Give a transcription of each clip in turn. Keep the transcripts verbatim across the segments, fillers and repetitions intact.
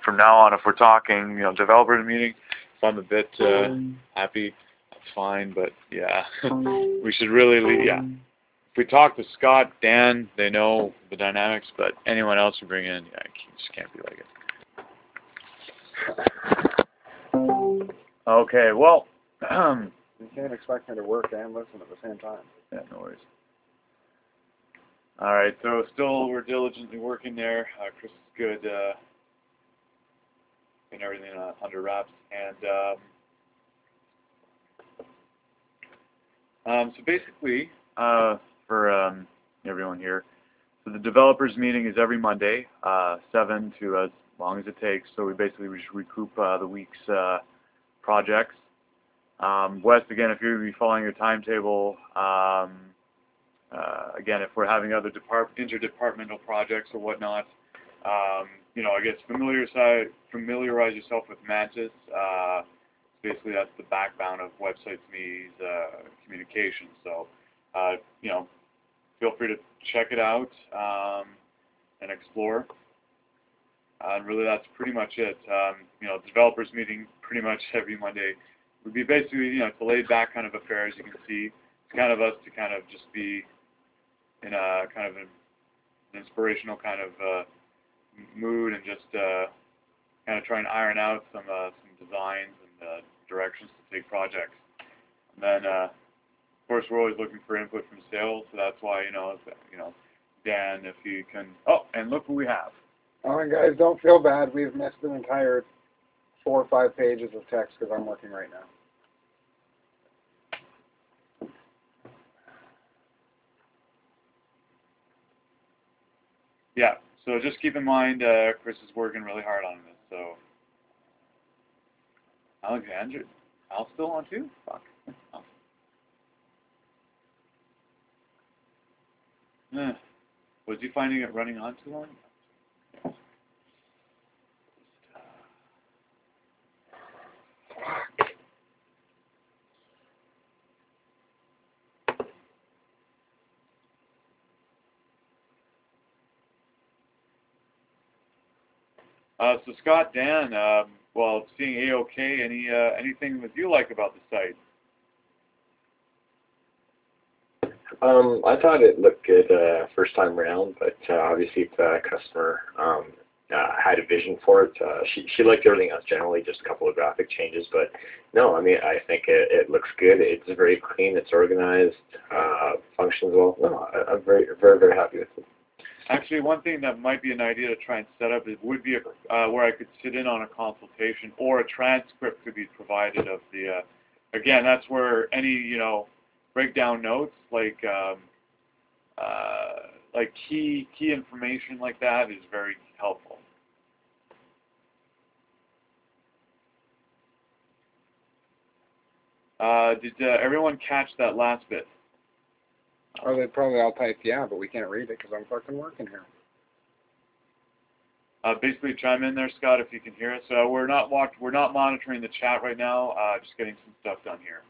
from now on, if we're talking, you know, developer meeting, if I'm a bit uh, happy, that's fine. But yeah, we should really leave. Yeah, if we talk to Scott, Dan, they know the dynamics. But anyone else we bring in, yeah, it just can't be like it. Okay, well, you can't expect me to work and listen at the same time. Yeah, no worries. All right, so still we're diligently working there. Uh, Chris is good, uh, getting everything uh, under wraps, and um, um, so basically, uh, for um, everyone here, so the developers meeting is every Monday, uh, seven to as long as it takes. So we basically we just recoup uh, the week's uh, projects. Um, Wes, again, if you're following your timetable. Um, Uh, again, if we're having other depart interdepartmental projects or whatnot, um, you know, I guess familiarize, familiarize yourself with Mantis. Uh, basically, that's the backbone of Websites Me's uh, communication. So, uh, you know, feel free to check it out um, and explore. Uh, and really, that's pretty much it. Um, you know, developers meeting pretty much every Monday would be basically, you know, it's a laid-back kind of affair, as you can see. It's kind of us to kind of just be in a kind of an inspirational kind of uh, mood and just uh, kind of try and iron out some uh, some designs and uh, directions to take projects. And then, uh, of course, we're always looking for input from sales, so that's why, you know, if, you know, Dan, if you can. Oh, and look who we have. Oh, and guys, don't feel bad. We've missed an entire four or five pages of text because I'm working right now. Yeah, so just keep in mind, uh, Chris is working really hard on this, so. Alexander, Al's still on too? Fuck. Oh. Eh. Was he finding it running on too long? Uh, so Scott, Dan, um, well, seeing A O K, any uh, anything that you like about the site? Um, I thought it looked good uh, first time around, but uh, obviously if the customer um, uh, had a vision for it, uh, she she liked everything else generally, just a couple of graphic changes. But no, I mean I think it, it looks good. It's very clean. It's organized. Uh, functions well. No, I, I'm very very very happy with it. Actually, one thing that might be an idea to try and set up it would be a, uh, where I could sit in on a consultation, or a transcript could be provided of the. Uh, again, that's where any you know breakdown notes like um, uh, like key key information like that is very helpful. Uh, did uh, everyone catch that last bit? Oh, they probably all typed yeah, but we can't read it because I'm fucking working here. Uh, basically, chime in there, Scott, if you can hear us. So we're not walk we're not monitoring the chat right now. Uh, just getting some stuff done here.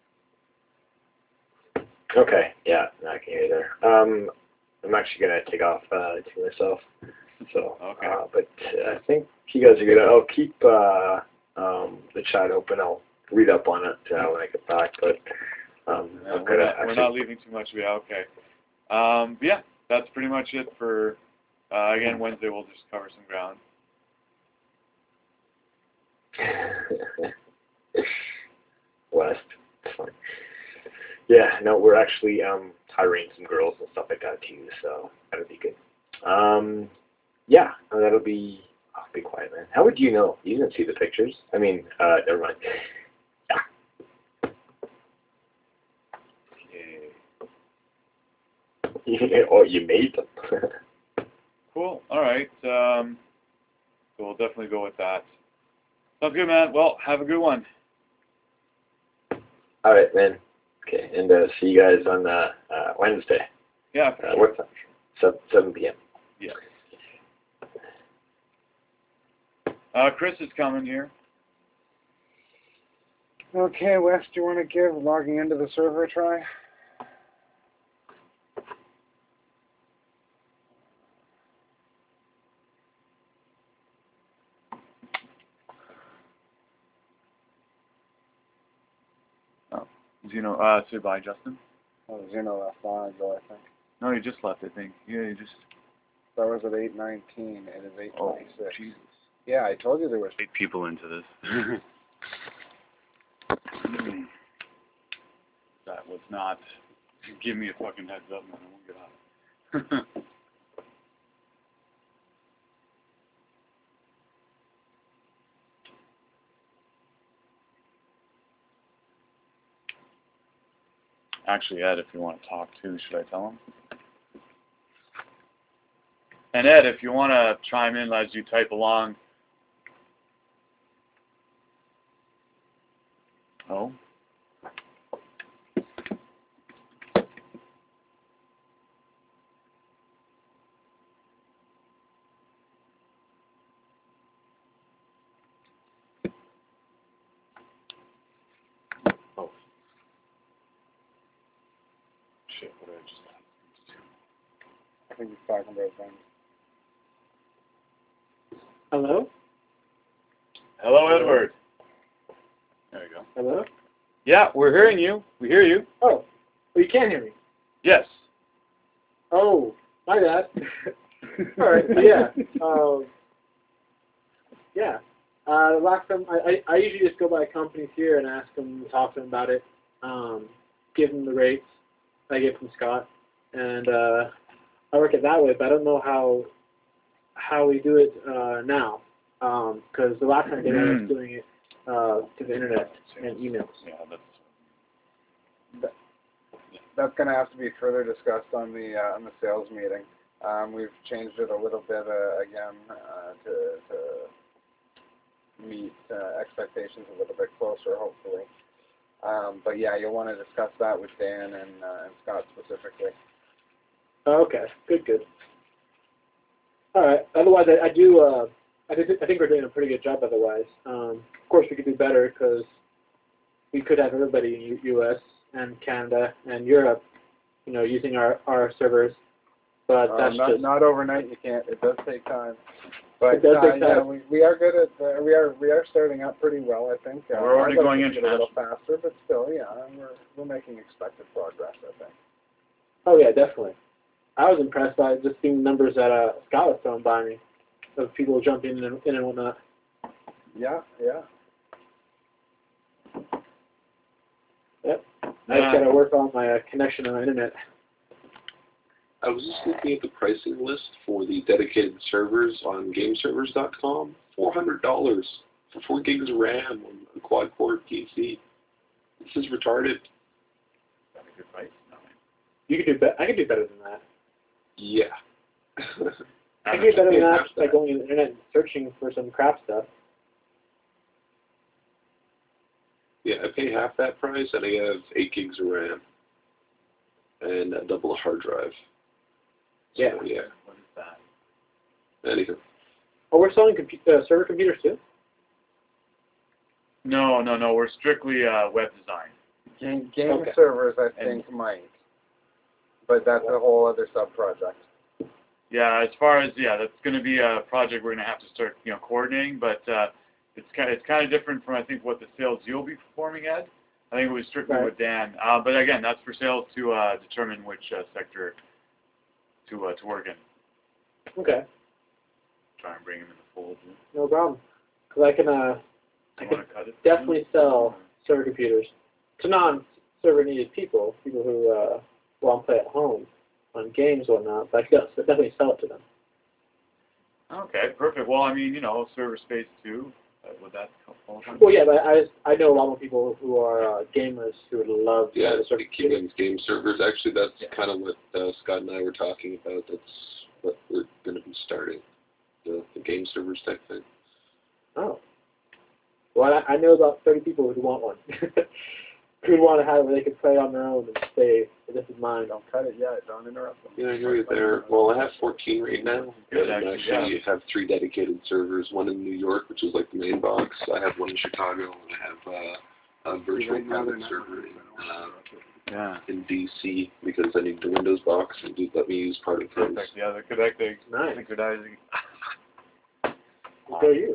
Okay, yeah, I can hear you there. Um, I'm actually gonna take off uh, to myself. So, okay. uh, but I think you guys are gonna. I'll keep uh, um, the chat open. I'll read up on it uh, when I get back. But um, yeah, I'm we're, gonna not, actually... we're not leaving too much. Yeah, okay. Um, yeah, that's pretty much it for. Uh, again, Wednesday we'll just cover some ground. West. Yeah, no, we're actually um, hiring some girls and stuff like that too, so that'll be good. Um, yeah, that'll be. I'll be quiet, man. How would you know? You didn't see the pictures. I mean, uh, never mind. Yeah. Oh, you made them. Cool. All right. Um, so we'll definitely go with that. Sounds good, man. Well, have a good one. All right, man. Okay, and uh, see you guys on uh, uh, Wednesday. Yeah. Uh, what time? seven, seven p m Yeah. Uh, Chris is coming here. Okay, Wes, do you want to give logging into the server a try? Zeno, uh, say bye, Justin. Oh, Zeno left long ago, I think. No, he just left, I think. Yeah, he just... That was at eight nineteen. It is eight Oh, twenty-six. Jesus. Yeah, I told you there was Eight people into this. That was not... Give me a fucking heads up, man. I won't get out. Actually, Ed, if you want to talk too, should I tell him? And Ed, if you want to chime in as you type along. Oh? Oh. Shit, what did I just do? I think he's talking about things. Hello? Hello, Edward. There you go. Hello? Yeah, we're hearing you. We hear you. Oh, well, you can hear me. Yes. Oh, my bad. All right, so yeah. Um, yeah. Uh, the last time, I, I, I usually just go by companies here and ask them, talk to them about it, um, give them the rates I get from Scott, and uh, I work it that way, but I don't know how how we do it uh, now, because um, the last time I did it, I was doing it uh, to the internet and emails. Yeah, that's... That, that's going to have to be further discussed on the uh, on the sales meeting. Um, we've changed it a little bit uh, again uh, to, to meet uh, expectations a little bit closer, hopefully. Um, but yeah, you'll want to discuss that with Dan and, uh, and Scott specifically. Oh, okay, good, good. All right. Otherwise, I, I do. Uh, I think I think we're doing a pretty good job. Otherwise, um, of course, we could do better because we could have everybody in U U S and Canada and Europe, you know, using our, our servers. But Uh, that's not, just not overnight. You can't. It does take time. But It does uh, take yeah, time. we, we are good at uh, we are we are starting up pretty well. I think uh, We're already I'd like going to see it a little international. faster, but still, yeah, we're we're making expected progress. I think. oh yeah, definitely. I was impressed by just seeing the numbers that uh, Scott was throwing by me of people jumping in and, in and whatnot. Yeah, yeah. Yep. I Yeah. just got to work on my uh, connection on the internet. I was just looking at the pricing list for the dedicated servers on game servers dot com. four hundred dollars for four gigs of RAM on a quad-core P C. This is retarded. That's a good price. No, You could do be- I could do better than that. Yeah. I could do better than Yeah, that by going on the internet and searching for some crap stuff. yeah, I pay half that price and I have eight gigs of RAM and a double hard drive. Yeah. So, yeah. What is that? Anything. Oh, we're selling compu- uh, server computers too? No, no, no. We're strictly uh, web design. Game game Okay. servers, I And- think, might, but that's a whole other sub project. Yeah, as far as yeah, that's going to be a project we're going to have to start, you know, coordinating. But uh, it's kind of it's kind of different from I think what the sales you'll be performing at. I think it was strictly Right. with Dan. Uh, but again, that's for sales to uh, determine which uh, sector to uh, to work in. Okay. Try and bring him in the fold. Yeah. No problem. Because I can uh, I You can want to cut it? definitely sell server computers to non-server needed people, people who uh, want to play at home on games or whatnot. But I can definitely sell it to them. Okay, perfect. Well, I mean, you know, server space too. Uh, would that fall under? Well, yeah, but I I know a lot more people who are uh, gamers who would love to Yeah, have a server computer. Kingdom's game servers. Actually, that's Yeah. kind of what uh, Scott and I were talking about. That's what we're going to be starting, the, the game servers type thing. Oh. Well, I, I know about thirty people who want one. Who would want to have it where they could play on their own and say, this is mine. Don't cut it yet. Don't interrupt them. Yeah, I hear you there. Well, I have fourteen right now, Good, and actually, actually yeah. have three dedicated servers. One in New York, which is like the main box. I have one in Chicago, and I have uh, a virtual Right now, private they're server not- in, uh, Yeah. in D C because I need the Windows box and do let me use part of those. Perfect. Yeah, they're connecting. Nice. Synchronizing. Go you.